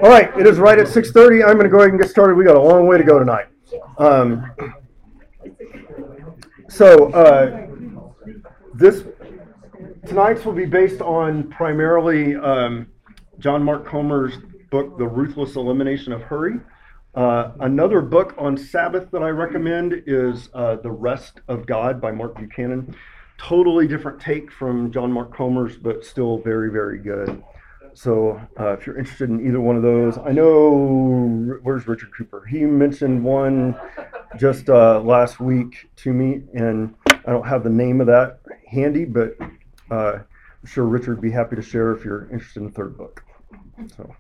All right, it is right at 6:30. I'm going to go ahead and get started. We got a long way to go tonight. Tonight's will be based on primarily John Mark Comer's book, The Ruthless Elimination of Hurry. Another book on Sabbath that I recommend is The Rest of God by Mark Buchanan. Totally different take from John Mark Comer's, but still very, very good. So if you're interested in either one of those, I know, where's Richard Cooper? He mentioned one just last week to me, and I don't have the name of that handy, but I'm sure Richard would be happy to share if you're interested in the third book. So,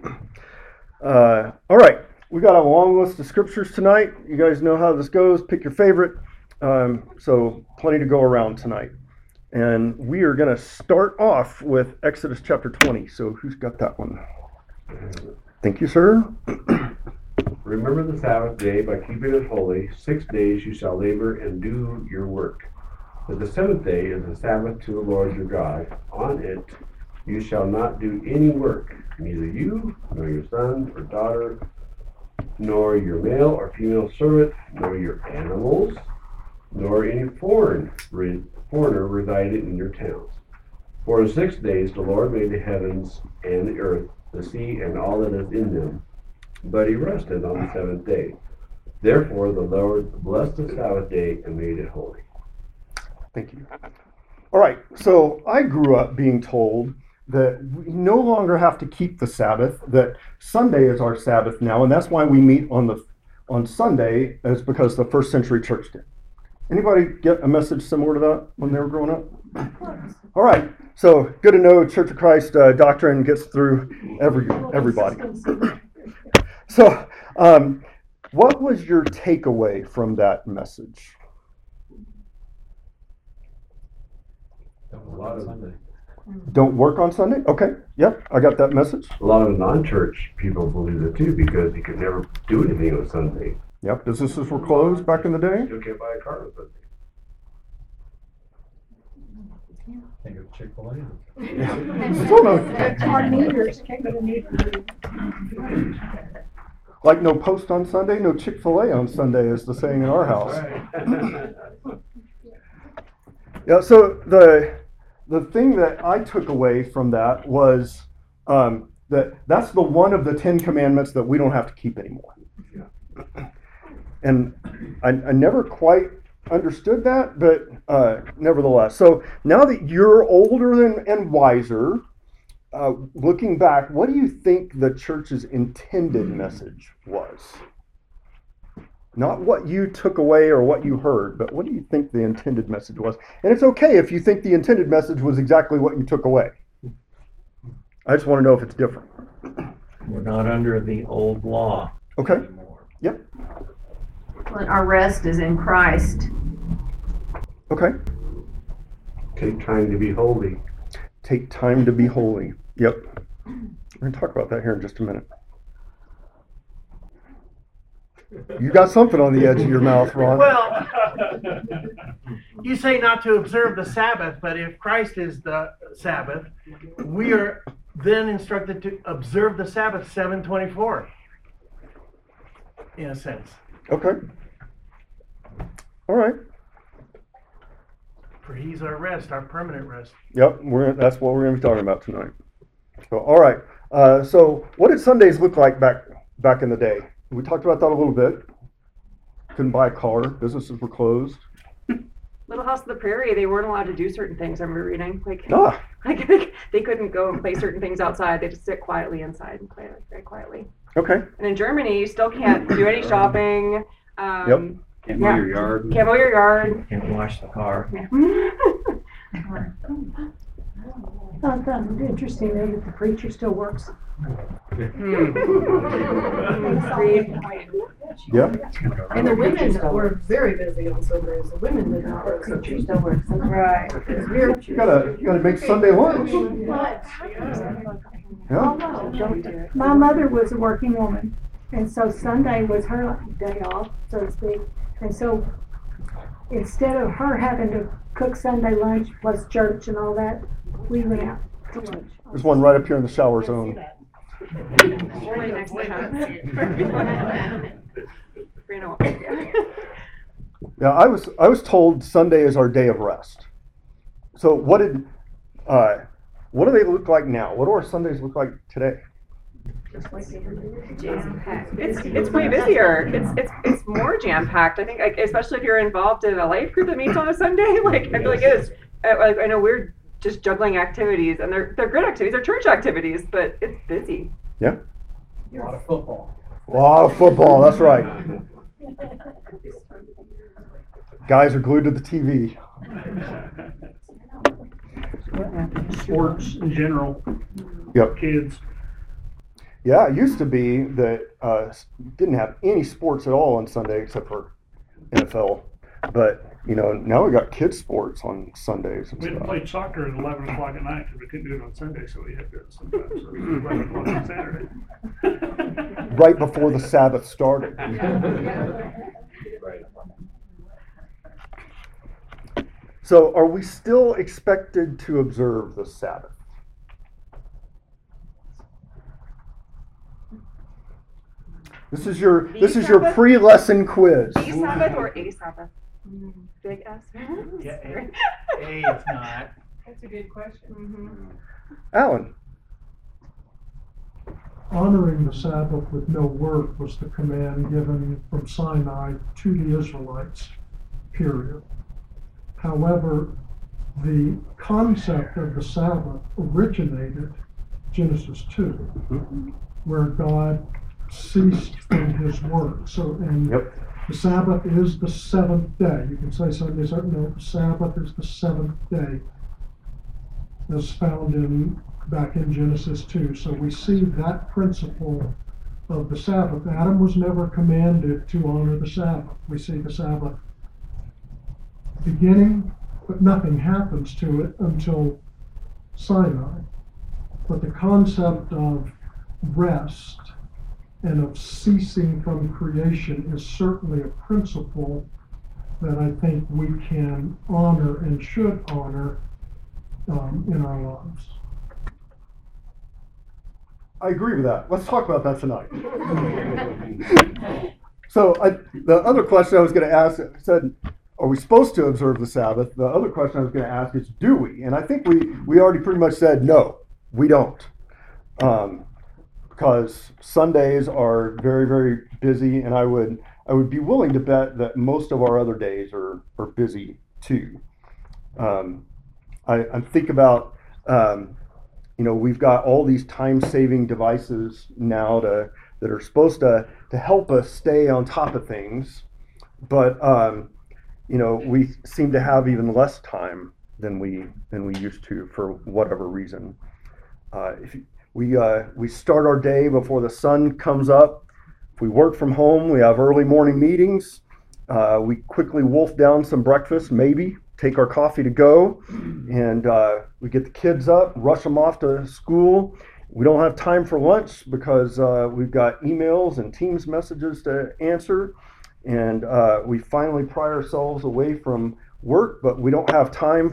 all right, we got a long list of scriptures tonight. You guys know how this goes. Pick your favorite. So plenty to go around tonight. And we are going to start off with Exodus chapter 20. So who's got that one? Thank you, sir. Remember the Sabbath day by keeping it holy. 6 days you shall labor and do your work. But the seventh day is the Sabbath to the Lord your God. On it you shall not do any work, neither you, nor your son or daughter, nor your male or female servant, nor your animals, nor any foreigner resided in your towns. For in 6 days the Lord made the heavens and the earth, the sea, and all that is in them. But he rested on the seventh day. Therefore the Lord blessed the Sabbath day and made it holy. Thank you. All right, so I grew up being told that we no longer have to keep the Sabbath, that Sunday is our Sabbath now, and that's why we meet on Sunday, is because the first century church did. Anybody get a message similar to that when they were growing up? All right, so good to know Church of Christ doctrine gets through everybody. So what was your takeaway from that message? Don't work on Sunday? Okay, yep, I got that message. A lot of non-church people believe it too, because you could never do anything on Sunday. Yep, businesses were closed back in the day. You can't buy a car on Sunday. Think of Chick-fil-A. Still no. Our meters can't get a meter. Like no post on Sunday, no Chick-fil-A on Sunday is the saying in our house. Yeah, so the thing that I took away from that was that's the one of the 10 commandments that we don't have to keep anymore. Yeah. And I never quite understood that, but nevertheless. So now that you're older and wiser, looking back, what do you think the church's intended message was? Not what you took away or what you heard, but what do you think the intended message was? And it's okay if you think the intended message was exactly what you took away. I just want to know if it's different. We're not under the old law. Okay. Anymore. Yep. Well, our rest is in Christ. Okay. Take time to be holy. Take time to be holy. Yep. We're going to talk about that here in just a minute. You got something on the edge of your mouth, Ron. Well, you say not to observe the Sabbath, but if Christ is the Sabbath, we are then instructed to observe the Sabbath 7/24, in a sense. Okay. All right. For he's our rest, our permanent rest. Yep. That's what we're going to be talking about tonight. So, all right. So what did Sundays look like back in the day? We talked about that a little bit. Couldn't buy a car. Businesses were closed. Little House on the Prairie, they weren't allowed to do certain things. I remember reading, like they couldn't go and play certain things outside. They just sit quietly inside and play very quietly. Okay. And in Germany, you still can't do any shopping. Yep. Can't mow your yard. Can't mow your yard. Can't wash the car. Yeah. I thought it was interesting though that the preacher still works. Yeah. And the women were very busy on Sundays. The women did not work. Preacher still works. Right. You gotta make Sunday lunch. Yeah. My mother was a working woman, and so Sunday was her day off, so to speak. And so instead of her having to cook Sunday lunch plus church and all that, we went out to lunch. There's one right up here in the shower zone. Only next to him. Yeah, I was told Sunday is our day of rest. So what do they look like now? What do our Sundays look like today? It's way busier. It's more jam packed. I think, like, especially if you're involved in a life group that meets on a Sunday. Like, I feel like it is. Like, I know we're just juggling activities, and they're good activities. They're church activities, but it's busy. Yeah. A lot of football. A lot of football. That's right. Guys are glued to the TV. Sports in general. Yep. Kids. Yeah, it used to be that didn't have any sports at all on Sunday except for NFL. But, now we got kids sports on Sundays and We stuff. played soccer at 11 o'clock at night because we couldn't do it on Sunday, so we had to do it sometimes. So it was 11 o'clock on Saturday. Right before the Sabbath started. So are we still expected to observe the Sabbath? This is your Sabbath? pre-lesson quiz. The Sabbath or a Sabbath? Big S. Yeah, it's not. That's a good question. Alan. Honoring the Sabbath with no work was the command given from Sinai to the Israelites, period. However, the concept of the Sabbath originated Genesis 2, where God ceased from his work. So, the Sabbath is the seventh day. You can say Sunday, no, Sabbath is the seventh day, as found back in Genesis 2. So we see that principle of the Sabbath. Adam was never commanded to honor the Sabbath. We see the Sabbath beginning, but nothing happens to it until Sinai. But the concept of rest and of ceasing from creation is certainly a principle that I think we can honor and should honor in our lives. I agree with that. Let's talk about that tonight. So the other question I was going to ask, I said, are we supposed to observe the Sabbath? The other question I was going to ask is, do we? And I think we already pretty much said, no, we don't. Because Sundays are very, very busy, and I would be willing to bet that most of our other days are busy too. I think about, we've got all these time-saving devices now that are supposed to help us stay on top of things, but we seem to have even less time than we used to for whatever reason. We start our day before the sun comes up. If we work from home, we have early morning meetings. We quickly wolf down some breakfast, maybe take our coffee to go, and we get the kids up, rush them off to school. We don't have time for lunch because we've got emails and Teams messages to answer, and we finally pry ourselves away from work, but we don't have time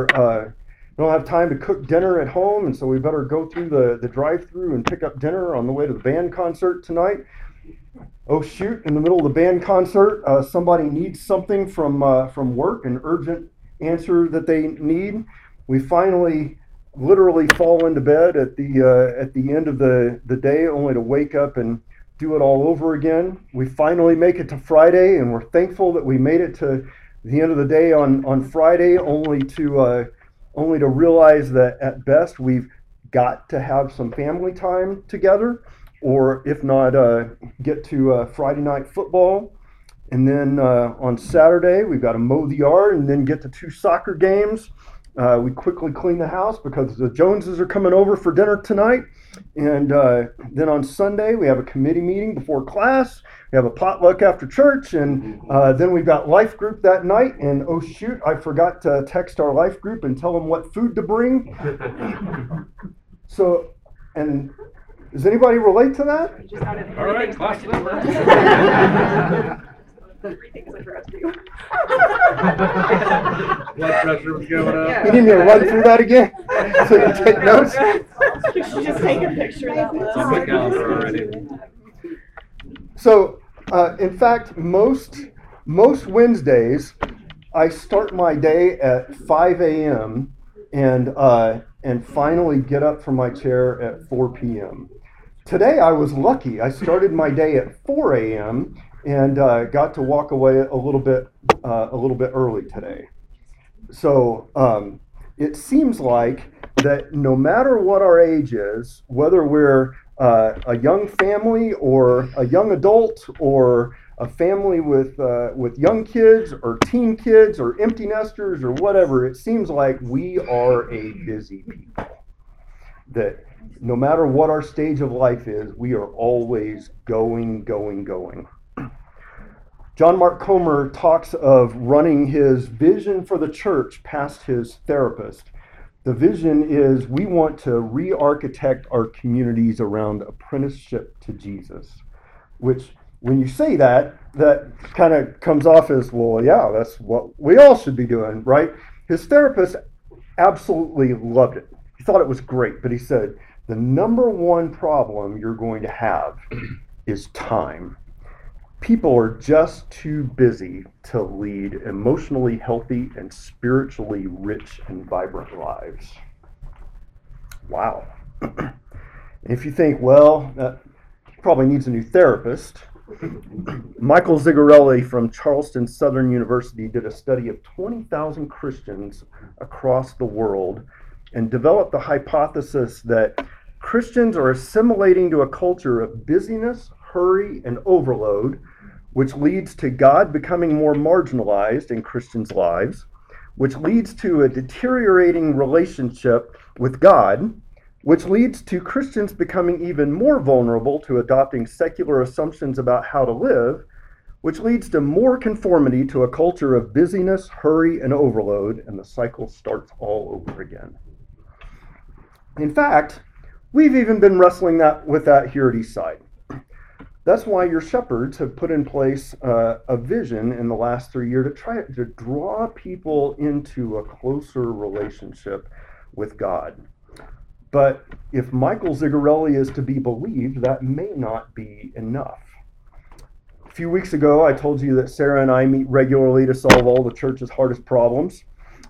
to cook dinner at home, and so we better go through the drive-through and pick up dinner on the way to the band concert tonight. Oh shoot, in the middle of the band concert, somebody needs something from work, an urgent answer that they need. We finally literally fall into bed at the end of the day, only to wake up and do it all over again. We finally make it to Friday, and we're thankful that we made it to the end of the day on Friday, only to realize that at best we've got to have some family time together, or if not, get to Friday night football. And then on Saturday, we've got to mow the yard and then get to 2 soccer games. We quickly clean the house because the Joneses are coming over for dinner tonight. And then on Sunday, we have a committee meeting before class. We have a potluck after church. And then we've got life group that night. And oh shoot, I forgot to text our life group and tell them what food to bring. So, and does anybody relate to that? Just out of All right, everything class. pointed to Three things I forgot to do. Blood pressure was going up. Yeah. You need me to run through that again? So you take notes? You should just take a picture of that list. On the calendar already. So, in fact, most Wednesdays, I start my day at 5 a.m. and finally get up from my chair at 4 p.m. Today, I was lucky. I started my day at 4 a.m. and got to walk away a little bit early today. So it seems like that no matter what our age is, whether we're a young family or a young adult or a family with young kids or teen kids or empty nesters or whatever, it seems like we are a busy people. That no matter what our stage of life is, we are always going. John Mark Comer talks of running his vision for the church past his therapist. The vision is we want to re-architect our communities around apprenticeship to Jesus, which when you say that kind of comes off as, well, yeah, that's what we all should be doing, right? His therapist absolutely loved it. He thought it was great, but he said, the number one problem you're going to have is time. People are just too busy to lead emotionally healthy and spiritually rich and vibrant lives. Wow. And if you think, well, that probably needs a new therapist, Michael Zigarelli from Charleston Southern University did a study of 20,000 Christians across the world and developed the hypothesis that Christians are assimilating to a culture of busyness, hurry, and overload, which leads to God becoming more marginalized in Christians' lives, which leads to a deteriorating relationship with God, which leads to Christians becoming even more vulnerable to adopting secular assumptions about how to live, which leads to more conformity to a culture of busyness, hurry, and overload, and the cycle starts all over again. In fact, we've even been wrestling with that here at Eastside. That's why your shepherds have put in place a vision in the last 3 years to try to draw people into a closer relationship with God. But if Michael Zigarelli is to be believed, that may not be enough. A few weeks ago, I told you that Sarah and I meet regularly to solve all the church's hardest problems.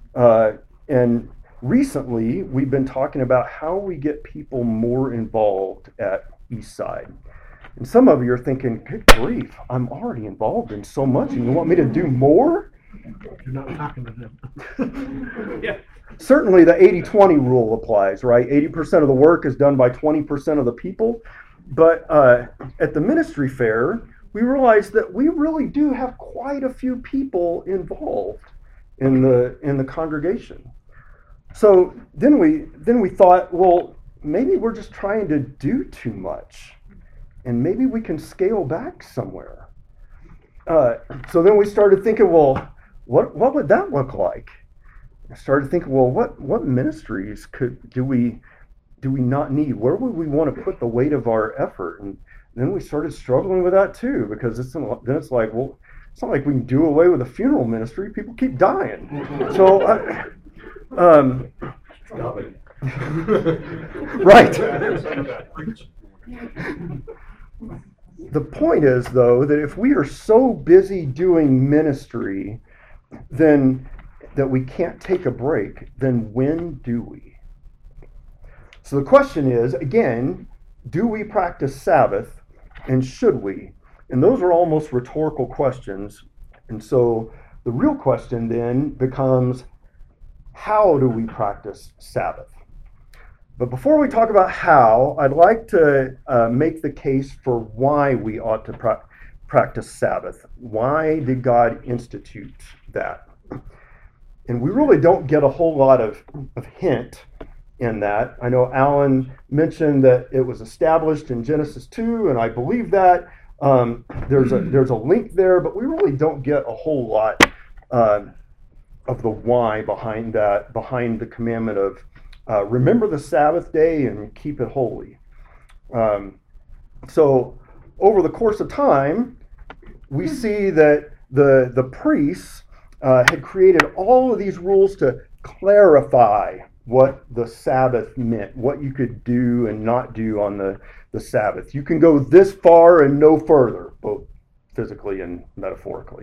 And recently, we've been talking about how we get people more involved at Eastside. And some of you are thinking, good grief, I'm already involved in so much, and you want me to do more? You're not talking to them. Yeah. Certainly the 80-20 rule applies, right? 80% of the work is done by 20% of the people. But at the ministry fair, we realized that we really do have quite a few people involved in the congregation. So then we thought, well, maybe we're just trying to do too much, and maybe we can scale back somewhere. So then we started thinking, well, what would that look like? I started thinking, well, what ministries do we not need? Where would we want to put the weight of our effort? And then we started struggling with that too, because then it's like, well, it's not like we can do away with a funeral ministry. People keep dying. So, Stop it. right. The point is, though, that if we are so busy doing ministry, then that we can't take a break, then when do we? So the question is, again, do we practice Sabbath, and should we? And those are almost rhetorical questions. And so the real question then becomes, how do we practice Sabbath? But before we talk about how, I'd like to make the case for why we ought to practice Sabbath. Why did God institute that? And we really don't get a whole lot of hint in that. I know Alan mentioned that it was established in Genesis 2, and I believe that. There's a link there, but we really don't get a whole lot of the why behind that, behind the commandment of remember the Sabbath day and keep it holy. So over the course of time, we see that the priests had created all of these rules to clarify what the Sabbath meant, what you could do and not do on the Sabbath. You can go this far and no further, both physically and metaphorically.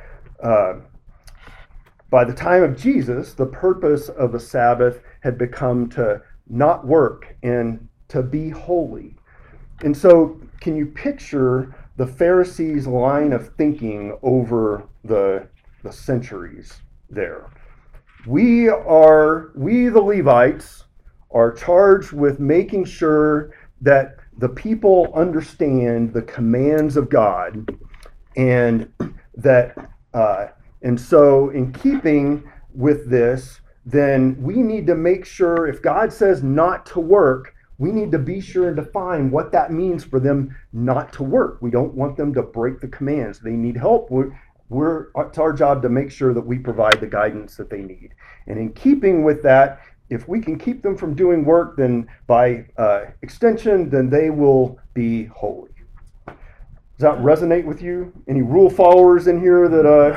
By the time of Jesus, the purpose of the Sabbath had become to not work and to be holy. And so, can you picture the Pharisees' line of thinking over the centuries there? We, the Levites, are charged with making sure that the people understand the commands of God, and that, and so in keeping with this, then we need to make sure if God says not to work, we need to be sure and define what that means for them not to work. We don't want them to break the commands. They need help. It's our job to make sure that we provide the guidance that they need. And in keeping with that, if we can keep them from doing work, then by extension, then they will be holy. Does that resonate with you? Any rule followers in here that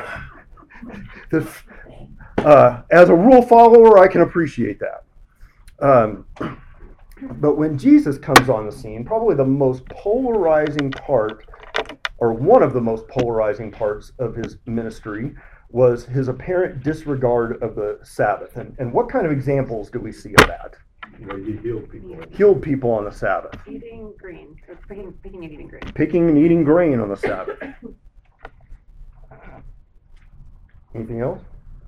as a rule follower, I can appreciate that. But when Jesus comes on the scene, probably the most polarizing part, or one of the most polarizing parts of his ministry, was his apparent disregard of the Sabbath. And what kind of examples do we see of that? He healed people. Healed people on the Sabbath. Eating green, or picking and eating grain. Picking and eating grain on the Sabbath. Anything else?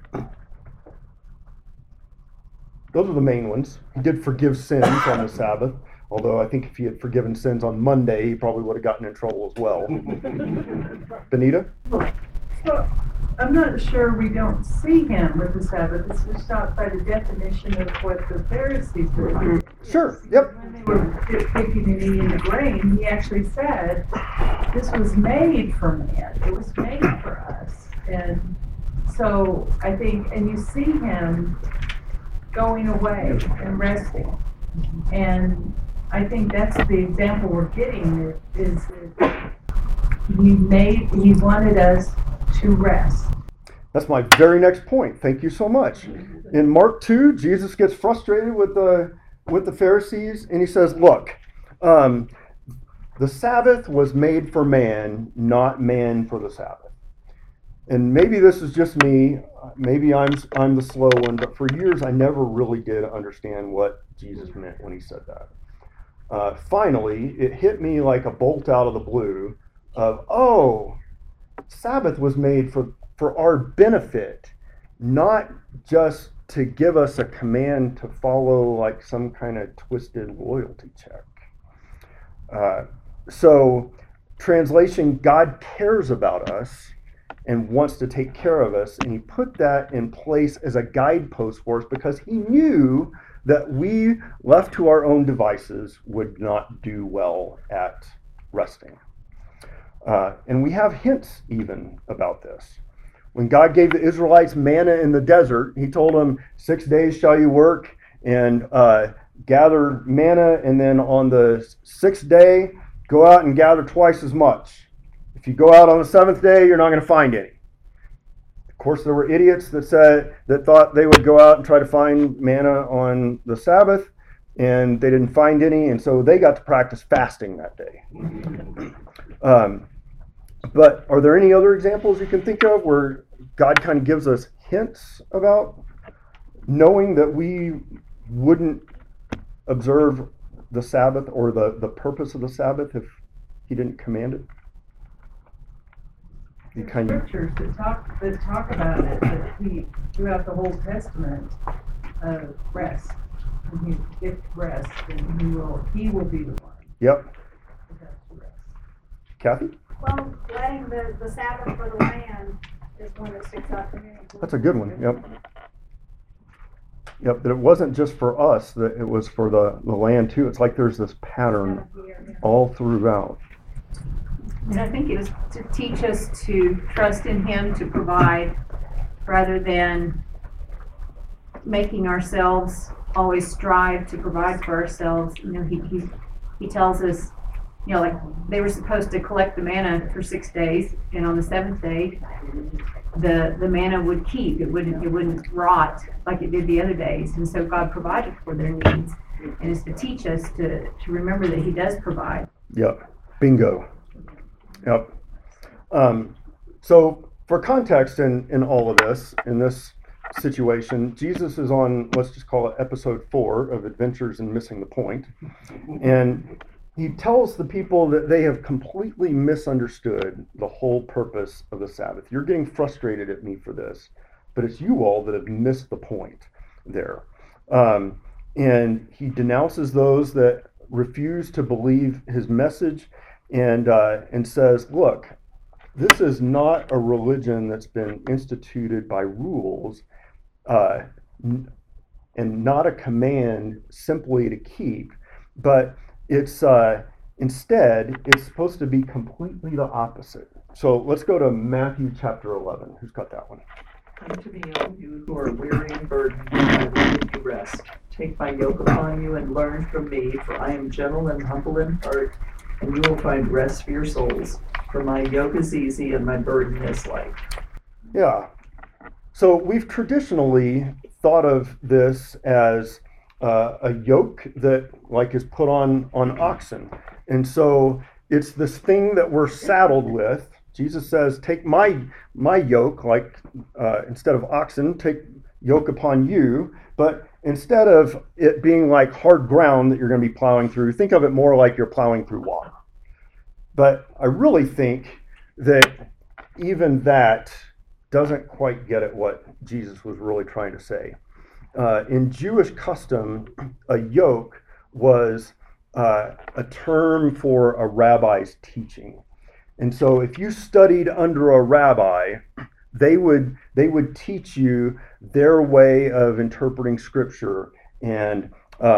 Those are the main ones. He did forgive sins on the Sabbath, although I think if he had forgiven sins on Monday, he probably would have gotten in trouble as well. Benita? So, I'm not sure we don't see him with the Sabbath. It's just not by the definition of what the Pharisees were. Sure, yep. When they were picking and eating the grain, he actually said, this was made for man. It was made for us. And so I think, and you see him going away and resting. And I think that's the example we're getting is that he wanted us to rest. That's my very next point. Thank you so much. In Mark 2, Jesus gets frustrated with the Pharisees, and he says, look, the Sabbath was made for man, not man for the Sabbath. And maybe this is just me, maybe I'm the slow one, but for years I never really did understand what Jesus meant when he said that. Finally, it hit me like a bolt out of the blue of, Sabbath was made for our benefit, not just to give us a command to follow like some kind of twisted loyalty check. So, translation, God cares about us and wants to take care of us, and he put that in place as a guidepost for us because he knew that we, left to our own devices, would not do well at resting. And we have hints even about this. When God gave the Israelites manna in the desert, he told them, 6 days shall you work and gather manna, and then on the 6th day, go out and gather twice as much. If you go out on the 7th day, you're not going to find any. Of course, there were idiots that thought they would go out and try to find manna on the Sabbath, and they didn't find any, and so they got to practice fasting that day. But are there any other examples you can think of where God kind of gives us hints about knowing that we wouldn't observe the Sabbath or the purpose of the Sabbath if he didn't command it? Scriptures that talk about it, that he, throughout the whole Testament, rest. And he gives rest, and he will be the one. Yep. Kathy? Well, letting the Sabbath for the land is one that sticks out to me. That's a good one, yep. Yep, that it wasn't just for us, that it was for the land too. It's like there's this pattern all throughout. And I think it was to teach us to trust in him to provide rather than making ourselves always strive to provide for ourselves. You know, he tells us you know, like they were supposed to collect the manna for 6 days, and on the seventh day, the manna would keep. It wouldn't rot like it did the other days. And so God provided for their needs, and it's to teach us to remember that He does provide. Yep. Bingo. Yep. So for context in all of this, in this situation, Jesus is on, let's just call it episode 4 of Adventures in Missing the Point. And he tells the people that they have completely misunderstood the whole purpose of the Sabbath. You're getting frustrated at me for this, but it's you all that have missed the point there. And he denounces those that refuse to believe his message and says, look, this is not a religion that's been instituted by rules and not a command simply to keep, but it's instead, it's supposed to be completely the opposite. So let's go to Matthew chapter 11. Who's got that one? Come to me, all you who are weary and burdened, and I will give you rest. Take my yoke upon you and learn from me, for I am gentle and humble in heart, and you will find rest for your souls. For my yoke is easy and my burden is light. Yeah. So we've traditionally thought of this as a yoke that like is put on oxen. And so it's this thing that we're saddled with. Jesus says, take my yoke, like instead of oxen, take yoke upon you. But instead of it being like hard ground that you're going to be plowing through, think of it more like you're plowing through water. But I really think that even that doesn't quite get at what Jesus was really trying to say. In Jewish custom, a yoke was a term for a rabbi's teaching. And so if you studied under a rabbi, they would teach you their way of interpreting scripture and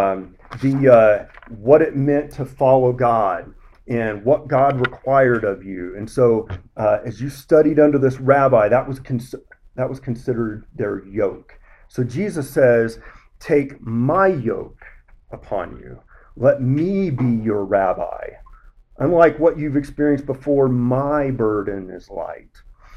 what it meant to follow God and what God required of you. And so as you studied under this rabbi, that was considered their yoke. So Jesus says, take my yoke upon you. Let me be your rabbi. Unlike what you've experienced before, my burden is light.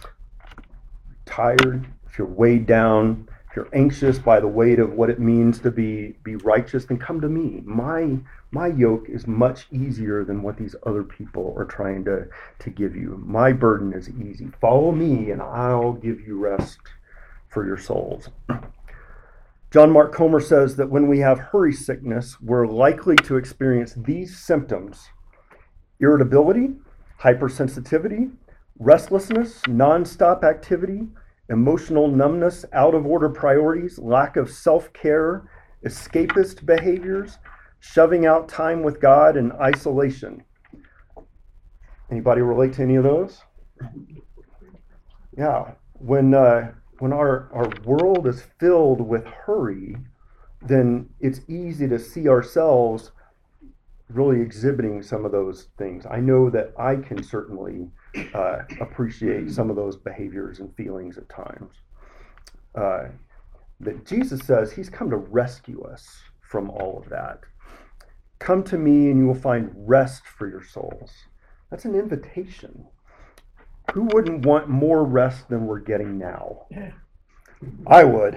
Tired, if you're weighed down, if you're anxious by the weight of what it means to be righteous, then come to me. My yoke is much easier than what these other people are trying to give you. My burden is easy. Follow me and I'll give you rest for your souls. John Mark Comer says that when we have hurry sickness, we're likely to experience these symptoms: irritability, hypersensitivity, restlessness, nonstop activity, emotional numbness, out of order priorities, lack of self-care, escapist behaviors, shoving out time with God, and isolation. Anybody relate to any of those? Yeah. When our world is filled with hurry, then it's easy to see ourselves really exhibiting some of those things. I know that I can certainly appreciate some of those behaviors and feelings at times. That Jesus says he's come to rescue us from all of that. Come to me and you will find rest for your souls. That's an invitation. Who wouldn't want more rest than we're getting now? I would.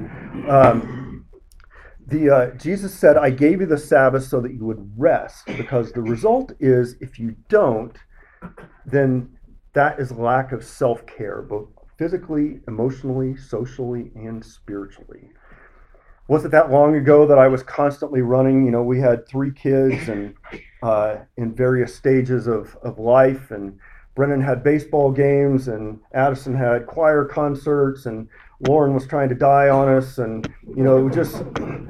Jesus said, I gave you the Sabbath so that you would rest, because the result is if you don't, then that is lack of self-care, both physically, emotionally, socially, and spiritually. Wasn't that long ago that I was constantly running. You know, we had 3 kids and in various stages of life, and Brennan had baseball games, and Addison had choir concerts, and Lauren was trying to die on us, and you know, just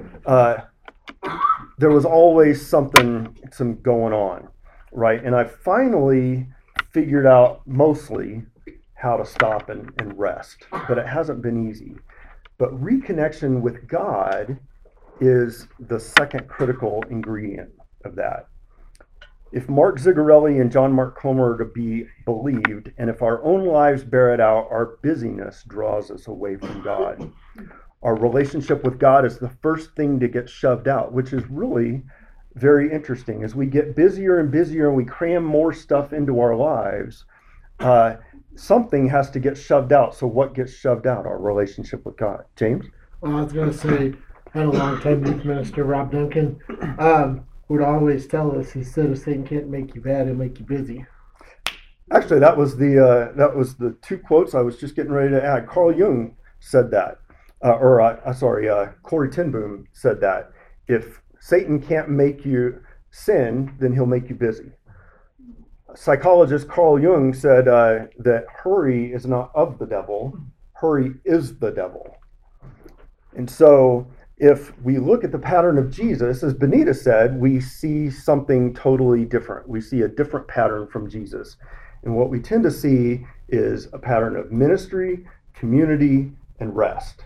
there was always some going on, right? And I finally figured out mostly how to stop and rest, but it hasn't been easy. But reconnection with God is the second critical ingredient of that. If Mark Zigarelli and John Mark Comer are to be believed, and if our own lives bear it out, our busyness draws us away from God. Our relationship with God is the first thing to get shoved out, which is really very interesting. As we get busier and busier and we cram more stuff into our lives, something has to get shoved out. So what gets shoved out? Our relationship with God. James? Well, I was going to say, I had a long-time youth minister, Rob Duncan, would always tell us, he said, Satan can't make you bad, he'll make you busy. Actually, that was the two quotes I was just getting ready to add. Carl Jung said that, Corrie ten Boom said that. If Satan can't make you sin, then he'll make you busy. Psychologist Carl Jung said that hurry is not of the devil, hurry is the devil. And so if we look at the pattern of Jesus, as Benita said, we see something totally different. We see a different pattern from Jesus. And what we tend to see is a pattern of ministry, community, and rest.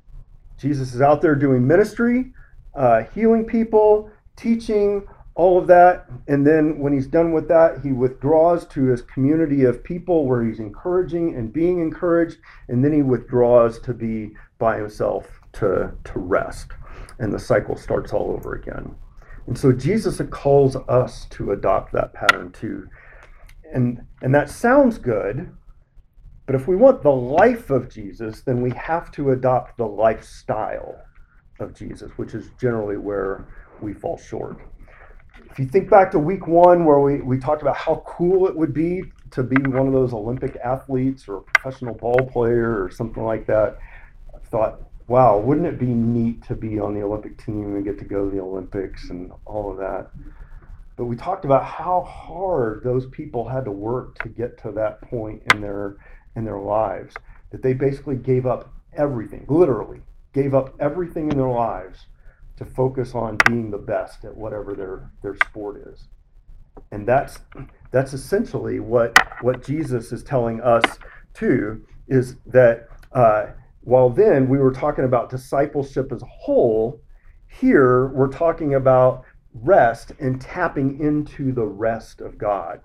Jesus is out there doing ministry, healing people, teaching, all of that. And then when he's done with that, he withdraws to his community of people where he's encouraging and being encouraged. And then he withdraws to be by himself to rest. And the cycle starts all over again. And so Jesus calls us to adopt that pattern too. And that sounds good, but if we want the life of Jesus, then we have to adopt the lifestyle of Jesus, which is generally where we fall short. If you think back to week 1 where we talked about how cool it would be to be one of those Olympic athletes or a professional ball player or something like that, I thought, wow, wouldn't it be neat to be on the Olympic team and get to go to the Olympics and all of that? But we talked about how hard those people had to work to get to that point in their lives, that they basically gave up everything, literally gave up everything in their lives to focus on being the best at whatever their sport is. And that's essentially what Jesus is telling us too, is that while then we were talking about discipleship as a whole, here we're talking about rest and tapping into the rest of God.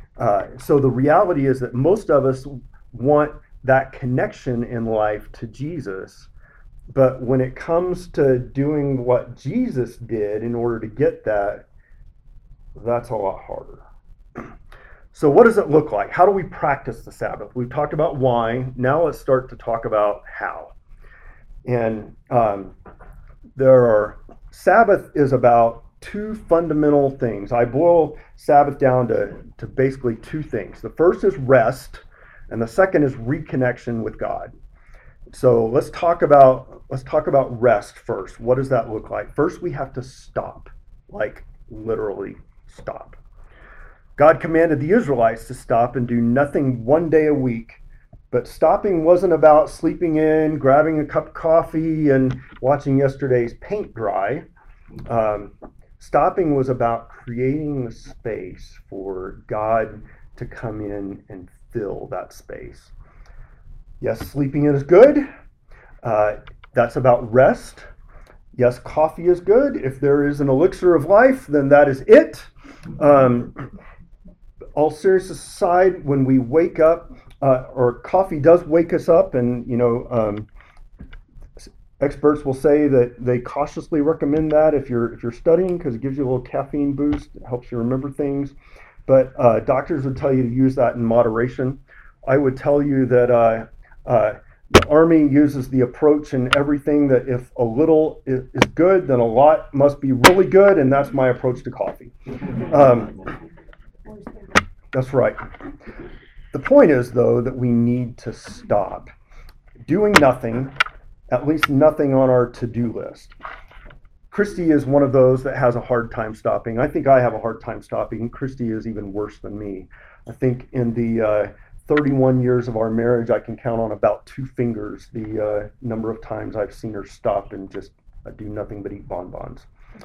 So the reality is that most of us want that connection in life to Jesus, but when it comes to doing what Jesus did in order to get that, that's a lot harder. So what does it look like? How do we practice the Sabbath? We've talked about why. Now let's start to talk about how. And Sabbath is about 2 fundamental things. I boil Sabbath down to basically 2 things. The first is rest, and the second is reconnection with God. So let's talk about rest first. What does that look like? First, we have to stop, like literally stop. God commanded the Israelites to stop and do nothing 1 day a week. But stopping wasn't about sleeping in, grabbing a cup of coffee, and watching yesterday's paint dry. Stopping was about creating the space for God to come in and fill that space. Yes, sleeping is good. That's about rest. Yes, coffee is good. If there is an elixir of life, then that is it. All seriousness aside, when we wake up, or coffee does wake us up, and experts will say that they cautiously recommend that if you're studying, because it gives you a little caffeine boost. It helps you remember things. But doctors would tell you to use that in moderation. I would tell you that the Army uses the approach in everything that if a little is good, then a lot must be really good, and that's my approach to coffee. That's right. The point is, though, that we need to stop doing nothing, at least nothing on our to-do list. Christy is one of those that has a hard time stopping. I think I have a hard time stopping. Christy is even worse than me. I think in the 31 years of our marriage, I can count on about 2 fingers the number of times I've seen her stop and just do nothing but eat bonbons.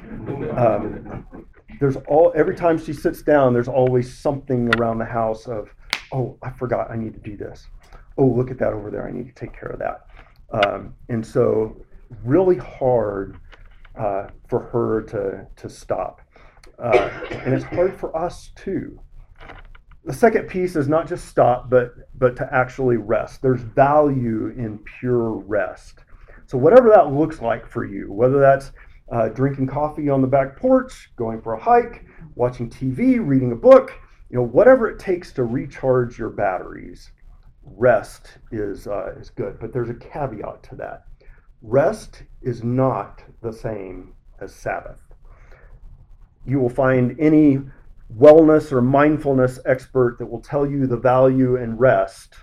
Every time she sits down, there's always something around the house of, oh, I forgot I need to do this. Oh, look at that over there. I need to take care of that. And so really hard for her to stop. And it's hard for us too. The second piece is not just stop, but to actually rest. There's value in pure rest. So whatever that looks like for you, whether that's drinking coffee on the back porch, going for a hike, watching TV, reading a book, whatever it takes to recharge your batteries. Rest is good, but there's a caveat to that. Rest is not the same as Sabbath. You will find any wellness or mindfulness expert that will tell you the value in rest.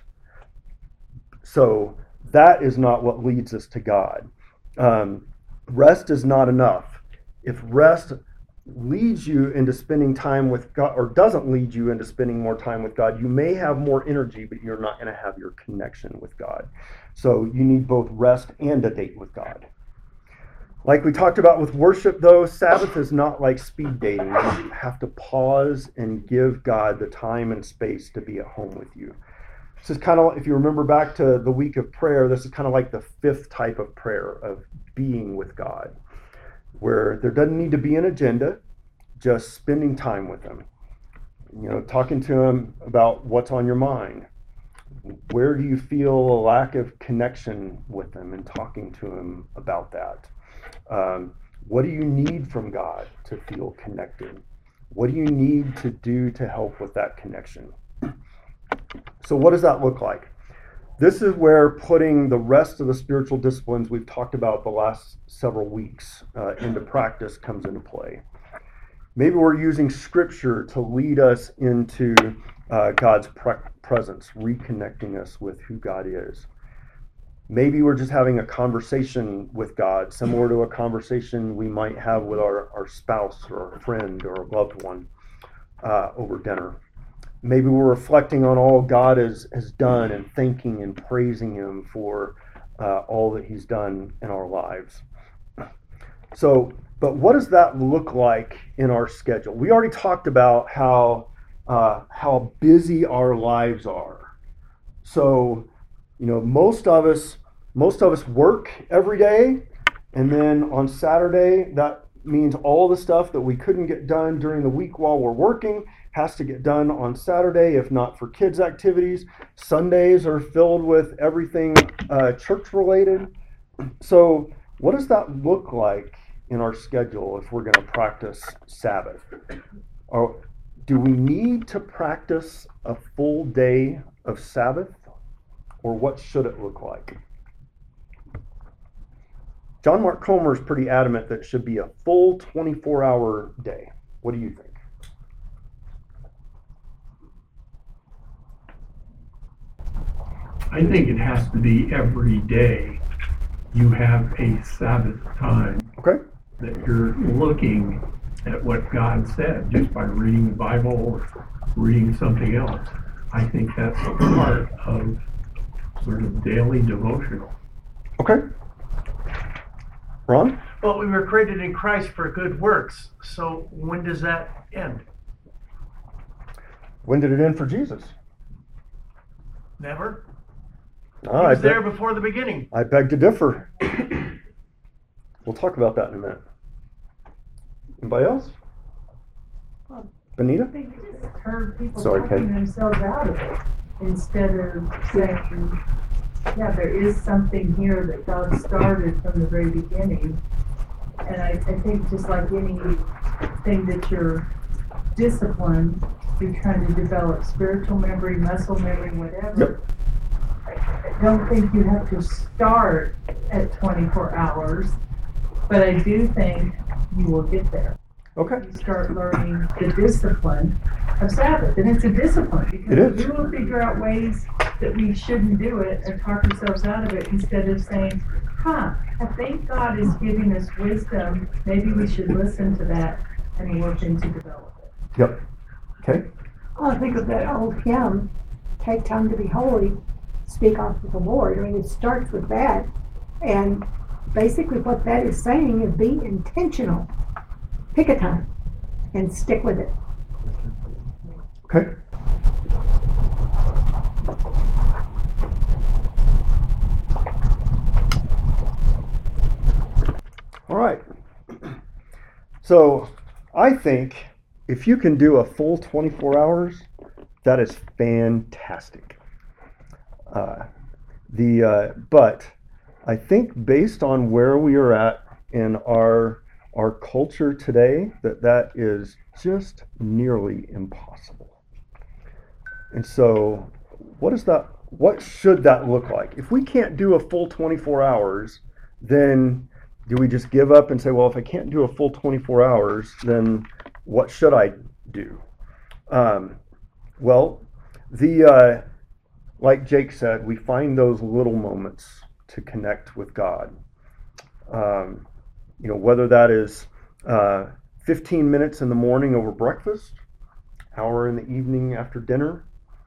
So that is not what leads us to God. Rest is not enough. If rest leads you into spending time with God, or doesn't lead you into spending more time with God, you may have more energy, but you're not going to have your connection with God. So you need both rest and a date with God. Like we talked about with worship, though, Sabbath is not like speed dating. You have to pause and give God the time and space to be at home with you. This is kind of, if you remember back to the week of prayer, this is kind of like the fifth type of prayer of being with God, where there doesn't need to be an agenda, just spending time with Him. Talking to Him about what's on your mind. Where do you feel a lack of connection with Him, and talking to Him about that? What do you need from God to feel connected? What do you need to do to help with that connection? So what does that look like? This is where putting the rest of the spiritual disciplines we've talked about the last several weeks into practice comes into play. Maybe we're using Scripture to lead us into God's presence, reconnecting us with who God is. Maybe we're just having a conversation with God, similar to a conversation we might have with our spouse or a friend or a loved one over dinner. Maybe we're reflecting on all God has done and thanking and praising Him for all that He's done in our lives. So, but what does that look like in our schedule? We already talked about how busy our lives are. So, most of us work every day, and then on Saturday, that means all the stuff that we couldn't get done during the week while we're working has to get done on Saturday, if not for kids' activities. Sundays are filled with everything church related. So what does that look like in our schedule if we're going to practice Sabbath? Or do we need to practice a full day of Sabbath, or what should it look like? John Mark Comer is pretty adamant that it should be a full 24-hour day. What do you think? I think it has to be every day you have a Sabbath time. Okay. That you're looking at what God said just by reading the Bible or reading something else. I think that's a part of sort of daily devotional. Okay. Ron? Well, we were created in Christ for good works. So when does that end? When did it end for Jesus? Never. No, He was there before the beginning. I beg to differ. We'll talk about that in a minute. Anybody else? Benita? I think I just heard people Sorry, talking Kate. themselves out of it instead of saying, yeah, there is something here that God started from the very beginning. And I think just like anything that you're disciplined, you're trying to develop spiritual memory, muscle memory, whatever. Yep. I don't think you have to start at 24 hours, but I do think you will get there. Okay. You start learning the discipline of Sabbath, and it's a discipline It is. because we will figure out ways that we shouldn't do it and talk ourselves out of it instead of saying, I think God is giving us wisdom. Maybe we should listen to that and work into develop it. Yep. Okay. I think of that old hymn, "Take time to be holy, speak off with the Lord." I mean, it starts with that, and basically what that is saying is be intentional. Pick a time and stick with it. Okay. All right. So I think if you can do a full 24 hours, that is fantastic. But I think based on where we are at in our our culture today that is just nearly impossible. And so what should that look like? If we can't do a full 24 hours, then do we just give up and say, well, if I can't do a full 24 hours, then what should I do? Like Jake said, we find those little moments to connect with God. Whether that is 15 minutes in the morning over breakfast, hour in the evening after dinner.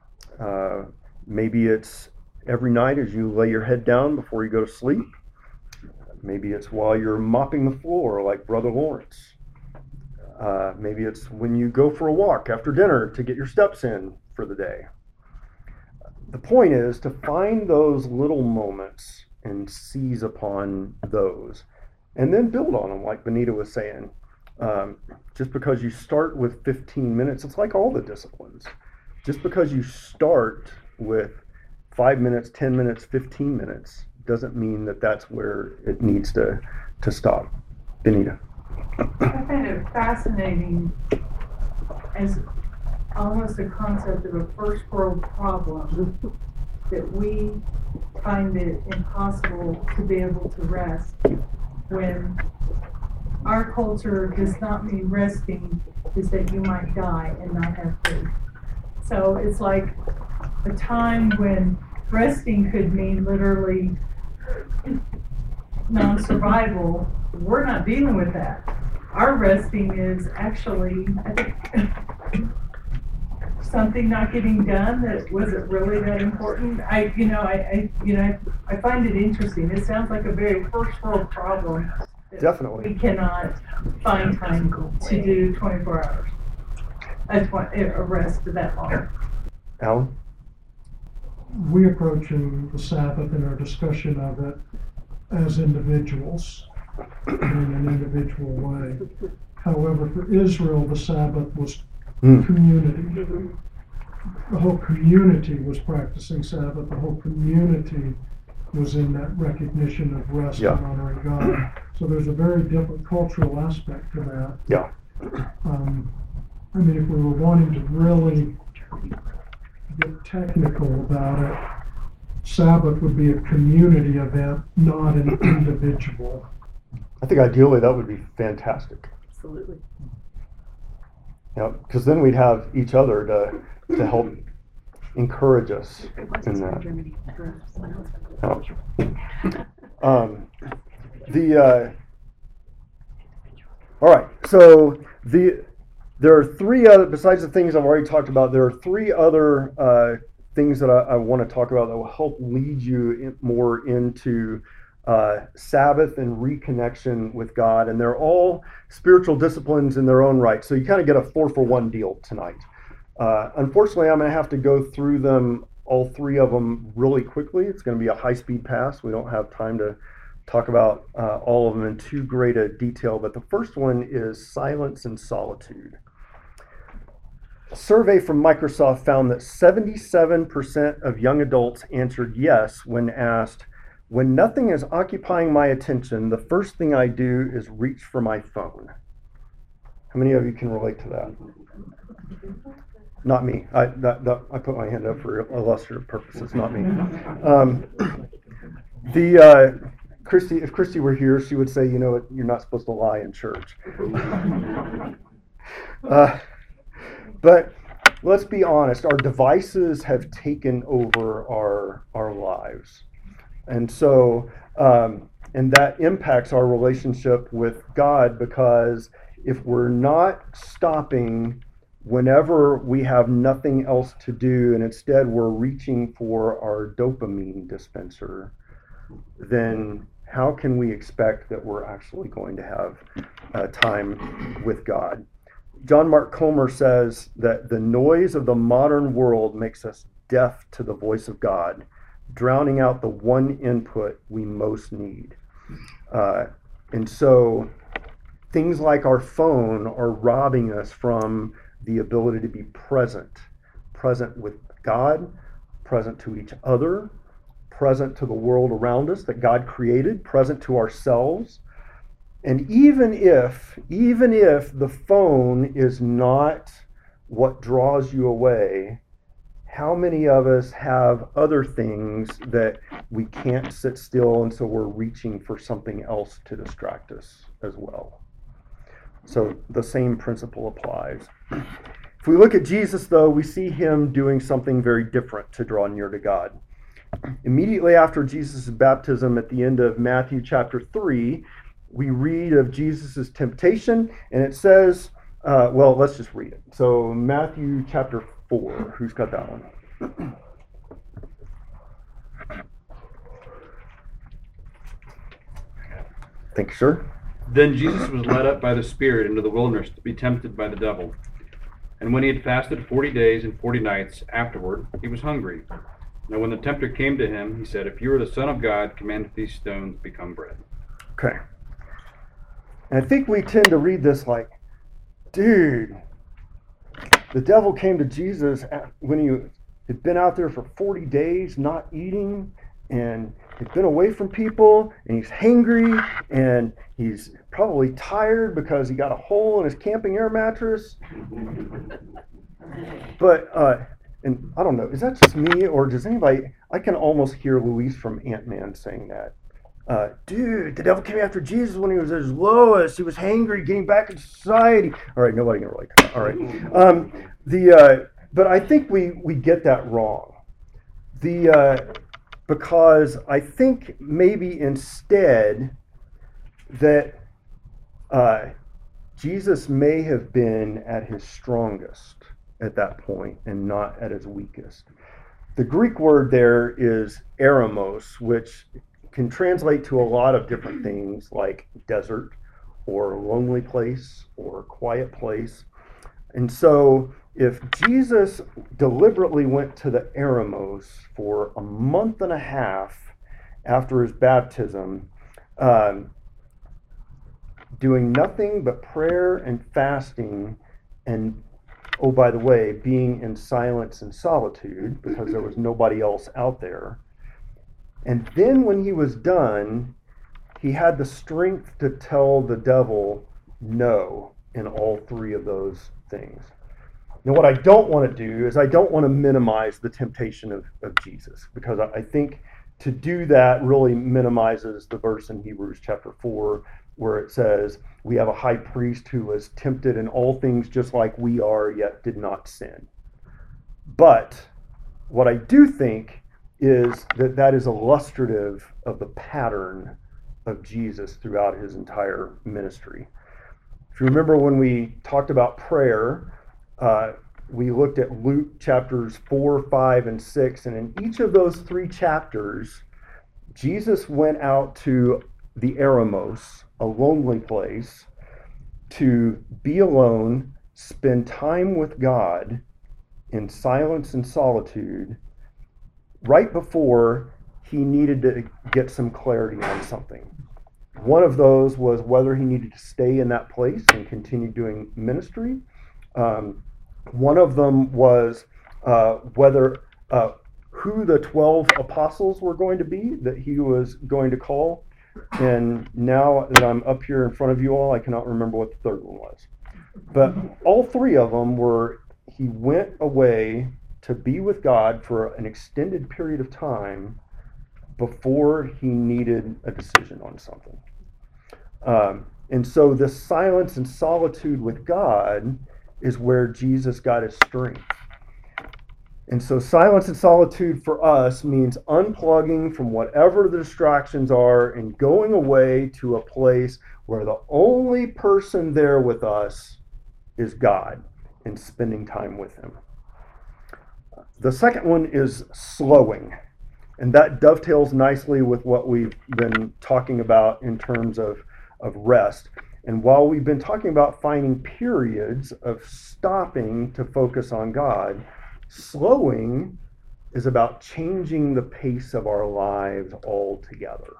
Maybe it's every night as you lay your head down before you go to sleep. Maybe it's while you're mopping the floor like Brother Lawrence. Maybe it's when you go for a walk after dinner to get your steps in for the day. The point is to find those little moments and seize upon those and then build on them, like Benita was saying. Just because you start with 15 minutes, it's like all the disciplines. Just because you start with 5 minutes, 10 minutes, 15 minutes doesn't mean that that's where it needs to stop. Benita. I find it fascinating as almost a concept of a first world problem that we find it impossible to be able to rest when our culture does not mean resting is that you might die and not have food. So it's like a time when resting could mean literally non-survival. We're not dealing with that. Our resting is actually, I think, something not getting done that wasn't really that important. I find it interesting. It sounds like a very first world problem. Definitely. We cannot find time to do 24 hours. A rest for that long. Alan? We approaching the Sabbath in our discussion of it as individuals in an individual way. However, for Israel, the Sabbath was community. The whole community was practicing Sabbath. The whole community was in that recognition of rest and honoring God. So there's a very different cultural aspect to that. Yeah. If we were wanting to really get technical about it, Sabbath would be a community event, not an individual. I think ideally that would be fantastic. Absolutely. Yeah, because then we'd have each other to help encourage us in that. All right, so there are three other, besides the things I've already talked about, there are three other things that I want to talk about that will help lead you more into Sabbath and reconnection with God. And they're all spiritual disciplines in their own right. So you kind of get a 4-for-1 deal tonight. Unfortunately, I'm going to have to go through them, all three of them, really quickly. It's going to be a high-speed pass. We don't have time to talk about all of them in too great a detail. But the first one is silence and solitude. A survey from Microsoft found that 77% of young adults answered yes when asked, when nothing is occupying my attention, the first thing I do is reach for my phone. How many of you can relate to that? Not me. I put my hand up for illustrative purposes, not me. Christy, if Christy were here, she would say, you're not supposed to lie in church. But let's be honest, our devices have taken over our lives. And so, and that impacts our relationship with God, because if we're not stopping whenever we have nothing else to do, and instead we're reaching for our dopamine dispenser, then how can we expect that we're actually going to have time with God? John Mark Comer says that the noise of the modern world makes us deaf to the voice of God, drowning out the one input we most need. And so things like our phone are robbing us from the ability to be present with God, present to each other, present to the world around us that God created, present to ourselves. And even if the phone is not what draws you away, how many of us have other things that we can't sit still, and so we're reaching for something else to distract us as well? So the same principle applies. If we look at Jesus, though, we see him doing something very different to draw near to God. Immediately after Jesus' baptism at the end of Matthew chapter 3, we read of Jesus' temptation, and it says, well, let's just read it. So Matthew chapter 4, who's got that one? Thank you, sir. Then Jesus was led up by the Spirit into the wilderness to be tempted by the devil. And when he had fasted 40 days and 40 nights afterward, he was hungry. Now when the tempter came to him, he said, "If you are the Son of God, command that these stones become bread." Okay. And I think we tend to read this like, dude, the devil came to Jesus when he had been out there for 40 days not eating, and he'd been away from people, and he's hangry, and he's probably tired because he got a hole in his camping air mattress. But, and I don't know, is that just me, or does anybody, I can almost hear Luis from Ant-Man saying that. Dude, the devil came after Jesus when he was at his lowest. He was hangry, getting back in society. All right, nobody can relate to that. All right. But I think we get that wrong. Because I think maybe instead that Jesus may have been at his strongest at that point and not at his weakest. The Greek word there is eremos, which can translate to a lot of different things like desert or lonely place or quiet place. And so if Jesus deliberately went to the eremos for a month and a half after his baptism, doing nothing but prayer and fasting, and oh, by the way, being in silence and solitude because there was nobody else out there. And then when he was done, he had the strength to tell the devil no in all three of those things. Now, what I don't want to do is I don't want to minimize the temptation of Jesus, because I think to do that really minimizes the verse in Hebrews chapter 4 where it says, we have a high priest who was tempted in all things just like we are, yet did not sin. But what I do think is that is illustrative of the pattern of Jesus throughout his entire ministry. If you remember when we talked about prayer, we looked at Luke chapters 4, 5, and 6, and in each of those three chapters, Jesus went out to the eremos, a lonely place, to be alone, spend time with God in silence and solitude, right before he needed to get some clarity on something. One of those was whether he needed to stay in that place and continue doing ministry. One of them was whether who the 12 apostles were going to be that he was going to call. And now that I'm up here in front of you all, I cannot remember what the third one was. But all three of them were, he went away to be with God for an extended period of time before he needed a decision on something. And so the silence and solitude with God is where Jesus got his strength. And so silence and solitude for us means unplugging from whatever the distractions are and going away to a place where the only person there with us is God and spending time with him. The second one is slowing. And that dovetails nicely with what we've been talking about in terms of rest. And while we've been talking about finding periods of stopping to focus on God, slowing is about changing the pace of our lives altogether.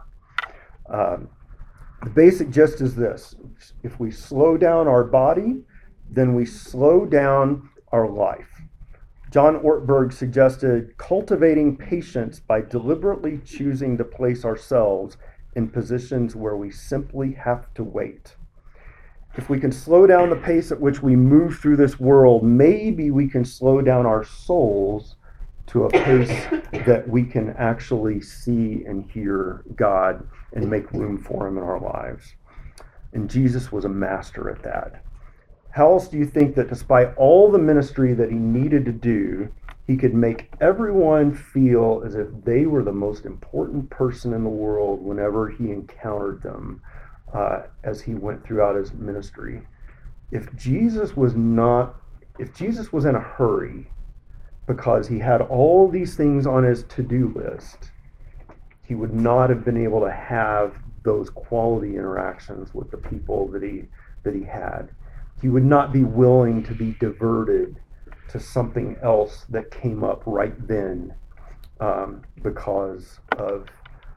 The basic gist is this: if we slow down our body, then we slow down our life. John Ortberg suggested cultivating patience by deliberately choosing to place ourselves in positions where we simply have to wait. If we can slow down the pace at which we move through this world, maybe we can slow down our souls to a pace that we can actually see and hear God and make room for Him in our lives. And Jesus was a master at that. How else do you think that despite all the ministry that He needed to do, He could make everyone feel as if they were the most important person in the world whenever He encountered them as He went throughout His ministry? If Jesus was in a hurry because He had all these things on His to-do list, He would not have been able to have those quality interactions with the people that he had. He would not be willing to be diverted to something else that came up right then because of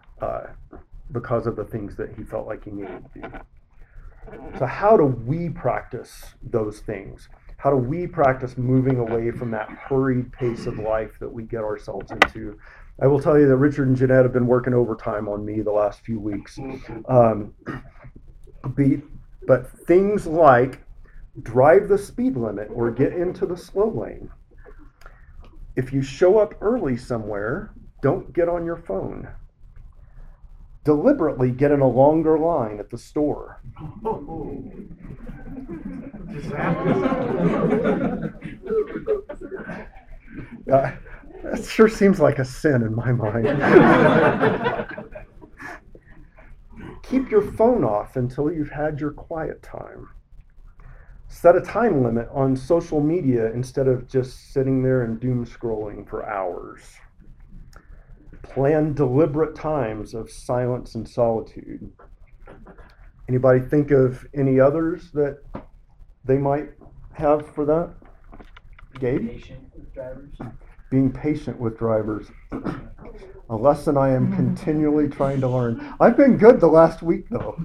the things that he felt like he needed to do. So how do we practice those things? How do we practice moving away from that hurried pace of life that we get ourselves into? I will tell you that Richard and Jeanette have been working overtime on me the last few weeks. But things like drive the speed limit or get into the slow lane. If you show up early somewhere, don't get on your phone. Deliberately get in a longer line at the store. That sure seems like a sin in my mind. Keep your phone off until you've had your quiet time. Set a time limit on social media instead of just sitting there and doom scrolling for hours. Plan deliberate times of silence and solitude. Anybody think of any others that they might have for that? Gabe? Patient with drivers. Being patient with drivers. A lesson I am continually trying to learn. I've been good the last week though.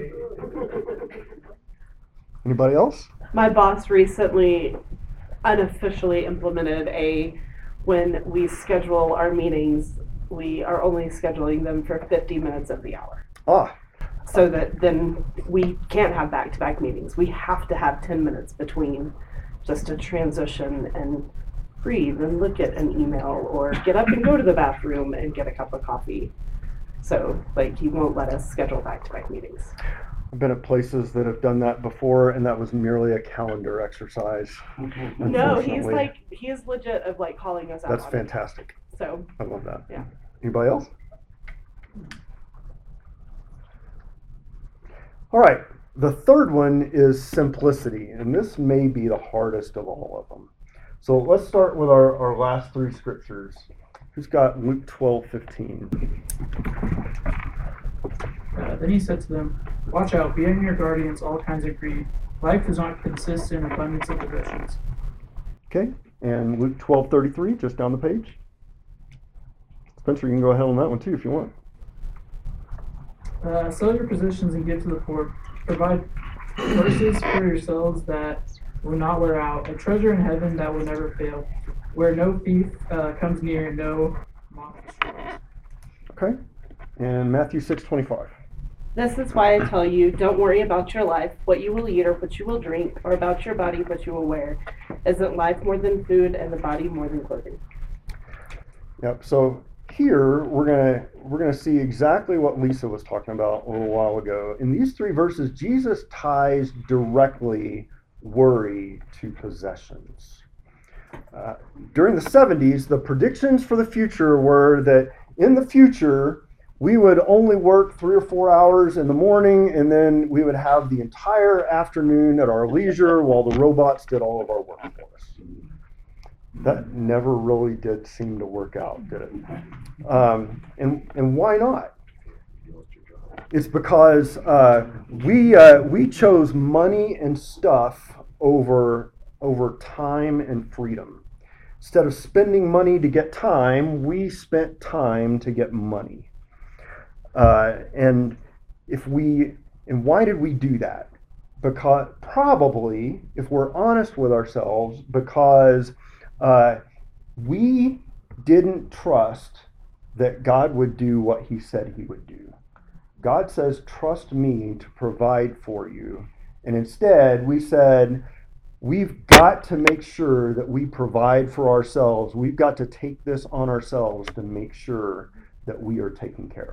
Anybody else? My boss recently unofficially implemented when we schedule our meetings, we are only scheduling them for 50 minutes of the hour. So that then we can't have back-to-back meetings. We have to have 10 minutes between just to transition and breathe and look at an email or get up and go to the bathroom and get a cup of coffee. So he won't let us schedule back-to-back meetings. I've been at places that have done that before, and that was merely a calendar exercise. No, he's legit of calling us out. That's fantastic. So I love that. Yeah. Anybody else? All right. The third one is simplicity, and this may be the hardest of all of them. So let's start with our last three scriptures. Who's got Luke 12:15? Then he said to them, "Watch out, be on your guard against all kinds of greed. Life does not consist in abundance of possessions." Okay, and Luke 12:33, just down the page. Spencer, you can go ahead on that one too if you want. Sell your possessions and give to the poor. Provide purses for yourselves that will not wear out, a treasure in heaven that will never fail, where no thief comes near and no moth destroys. Okay, and Matthew 6:25. This is why I tell you, don't worry about your life, what you will eat or what you will drink, or about your body, what you will wear. Isn't life more than food and the body more than clothing? Yep. So here we're gonna see exactly what Lisa was talking about a little while ago. In these three verses, Jesus ties directly worry to possessions. During the 70s, the predictions for the future were that in the future we would only work 3 or 4 hours in the morning, and then we would have the entire afternoon at our leisure while the robots did all of our work for us. That never really did seem to work out, did it? And why not? It's because we chose money and stuff over time and freedom. Instead of spending money to get time, we spent time to get money. And why did we do that? Because probably, if we're honest with ourselves, because we didn't trust that God would do what He said He would do. God says, trust me to provide for you. And instead, we said, we've got to make sure that we provide for ourselves. We've got to take this on ourselves to make sure that we are taken care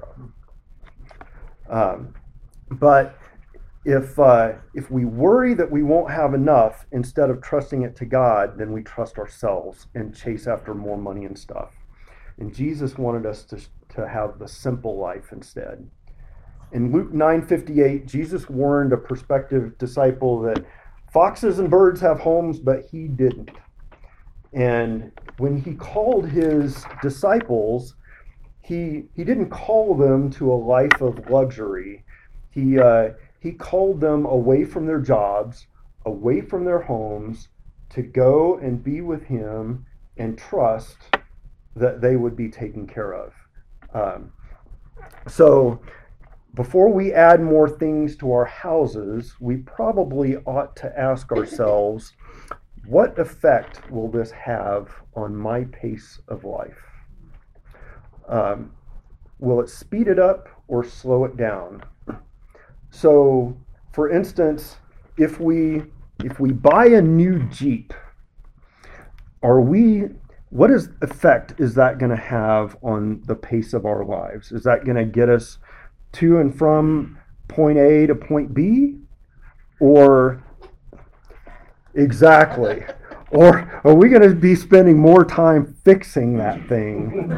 of. But if we worry that we won't have enough, instead of trusting it to God, then we trust ourselves and chase after more money and stuff. And Jesus wanted us to have the simple life instead. In Luke 9:58, Jesus warned a prospective disciple that foxes and birds have homes, but he didn't. And when he called his disciples, he didn't call them to a life of luxury. He called them away from their jobs, away from their homes, to go and be with him and trust that they would be taken care of. So before we add more things to our houses, we probably ought to ask ourselves, what effect will this have on my pace of life? Will it speed it up or slow it down? So, for instance, if we buy a new Jeep, what effect is that going to have on the pace of our lives? Is that going to get us to and from point A to point B? Or exactly. Or are we going to be spending more time fixing that thing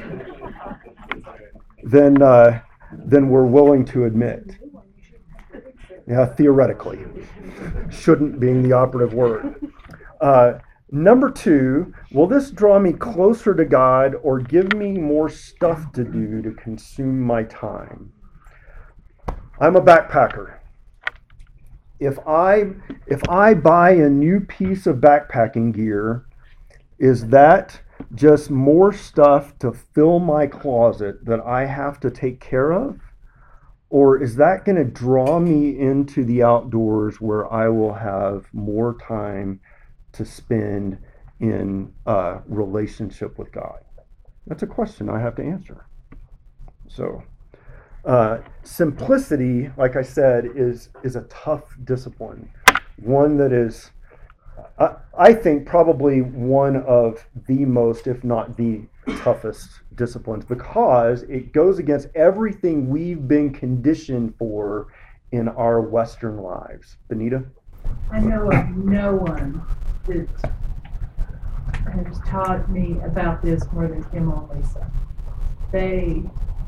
than we're willing to admit? Yeah, theoretically. Shouldn't being the operative word. Number 2, will this draw me closer to God or give me more stuff to do to consume my time? I'm a backpacker. If I buy a new piece of backpacking gear, is that just more stuff to fill my closet that I have to take care of? Or is that going to draw me into the outdoors where I will have more time to spend in a relationship with God? That's a question I have to answer. So, simplicity, like I said, is a tough discipline. One that is, I think, probably one of the most, if not the toughest disciplines, because it goes against everything we've been conditioned for in our Western lives. Benita? I know of no one that has taught me about this more than Kim and Lisa. They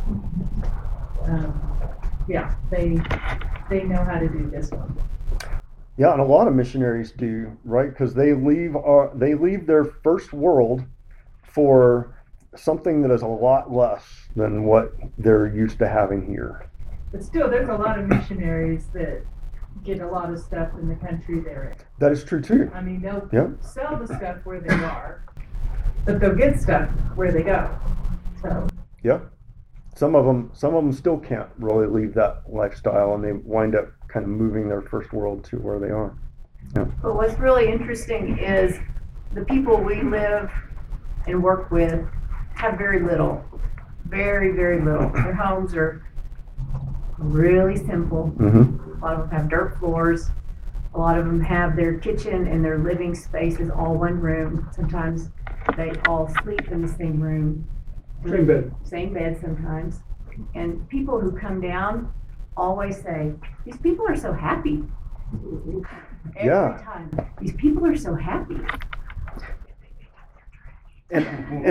know how to do this one. Yeah, and a lot of missionaries do, right? Because they leave their first world for something that is a lot less than what they're used to having here. But still, there's a lot of missionaries that get a lot of stuff in the country they're in. That is true too. I mean, they'll sell the stuff where they are, but they'll get stuff where they go. So. Yeah. Some of them still can't really leave that lifestyle, and they wind up kind of moving their first world to where they are. Yeah. But what's really interesting is the people we live and work with have very little, very, very little. Their homes are really simple. Mm-hmm. A lot of them have dirt floors. A lot of them have their kitchen and their living space is all one room. Sometimes they all sleep in the same room. Same bed. Same bed sometimes. And people who come down always say, these people are so happy. Every time. These people are so happy. And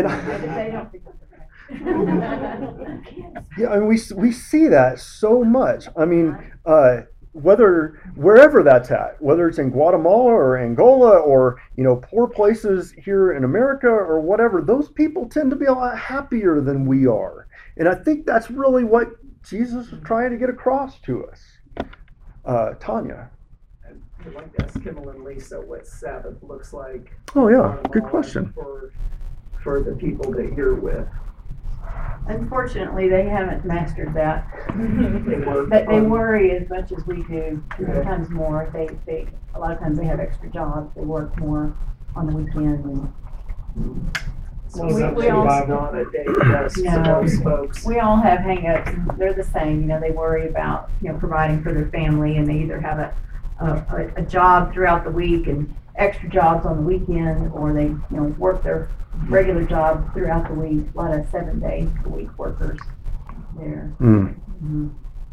yeah, I mean, we see that so much. I mean, wherever that's at, whether it's in Guatemala or Angola or, poor places here in America or whatever, those people tend to be a lot happier than we are. And I think that's really what Jesus is trying to get across to us. Tanya. I'd like to ask Kimmel and Lisa what Sabbath looks like. Oh yeah, good question. For the people that you're with. Unfortunately, they haven't mastered that. But they worry as much as we do, sometimes more. They a lot of times they have extra jobs. They work more on the weekend. So We- it's we all- not a day of rest for No, most folks. we all have hangups, and they're the same, they worry about, providing for their family, and they either have a job throughout the week and extra jobs on the weekend, or they, work their regular job throughout the week. A lot of 7-day-a-week workers there. Mhm.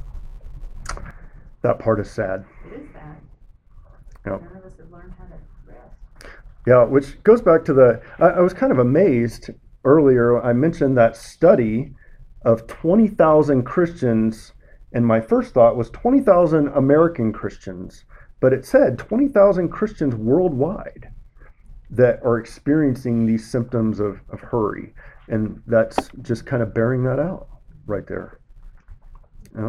That part is sad. It is sad. Yep. None of us have learned how to rest. Yeah, which goes back to I was kind of amazed earlier. I mentioned that study of 20,000 Christians, and my first thought was 20,000 American Christians, but it said 20,000 Christians worldwide that are experiencing these symptoms of hurry. And that's just kind of bearing that out right there. Yep.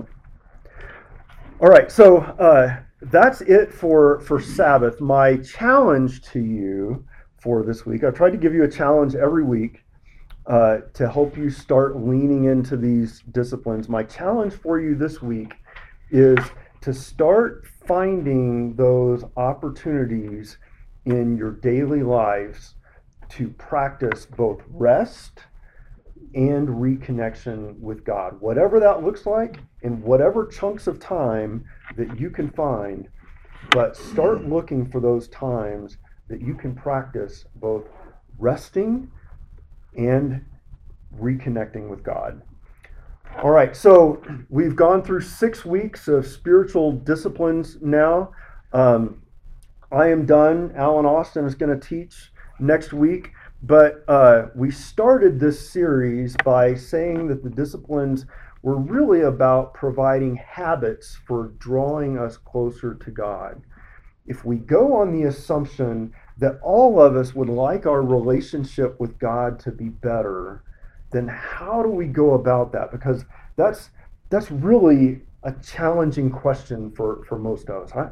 All right, so that's it for Sabbath. My challenge to you for this week, I tried to give you a challenge every week to help you start leaning into these disciplines. My challenge for you this week is to start finding those opportunities in your daily lives to practice both rest and reconnection with God. Whatever that looks like, in whatever chunks of time that you can find, but start looking for those times that you can practice both resting and reconnecting with God. All right, so we've gone through 6 weeks of spiritual disciplines now. I am done. Alan Austin is going to teach next week, but we started this series by saying that the disciplines were really about providing habits for drawing us closer to God. If we go on the assumption that all of us would like our relationship with God to be better, then how do we go about that? Because that's really a challenging question for most of us.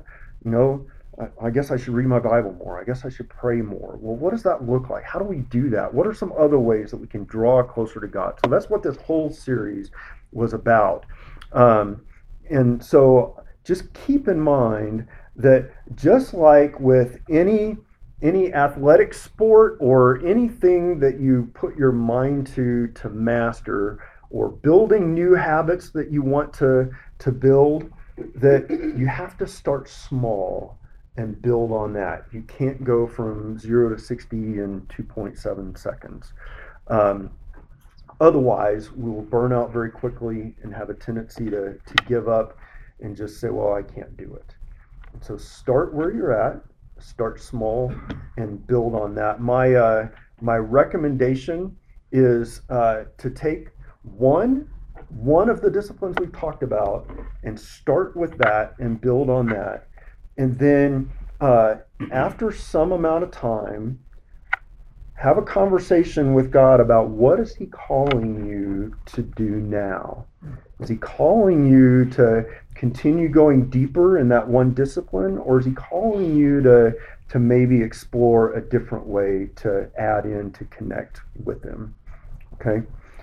I guess I should read my Bible more. I guess I should pray more. Well, what does that look like? How do we do that? What are some other ways that we can draw closer to God? So that's what this whole series was about. And so just keep in mind that just like with any athletic sport or anything that you put your mind to master, or building new habits that you want to build, that you have to start small and build on that. You can't go from 0 to 60 in 2.7 seconds. Otherwise, we will burn out very quickly and have a tendency to give up and just say, well, I can't do it. And so start where you're at, start small, and build on that. My recommendation is to take one of the disciplines we talked about and start with that and build on that. And then after some amount of time, have a conversation with God about what is He calling you to do now. Is He calling you to continue going deeper in that one discipline, or is He calling you to maybe explore a different way to add in to connect with Him? Okay.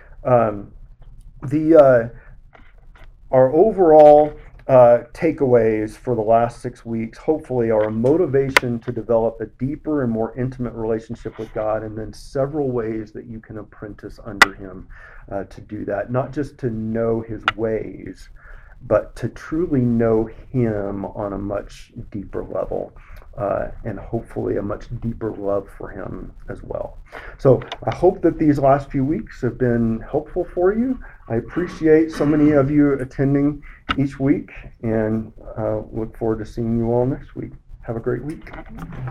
Our overall takeaways for the last 6 weeks, hopefully, are a motivation to develop a deeper and more intimate relationship with God, and then several ways that you can apprentice under Him to do that. Not just to know His ways, but to truly know Him on a much deeper level, and hopefully a much deeper love for Him as well. So I hope that these last few weeks have been helpful for you. I appreciate so many of you attending each week, and look forward to seeing you all next week. Have a great week.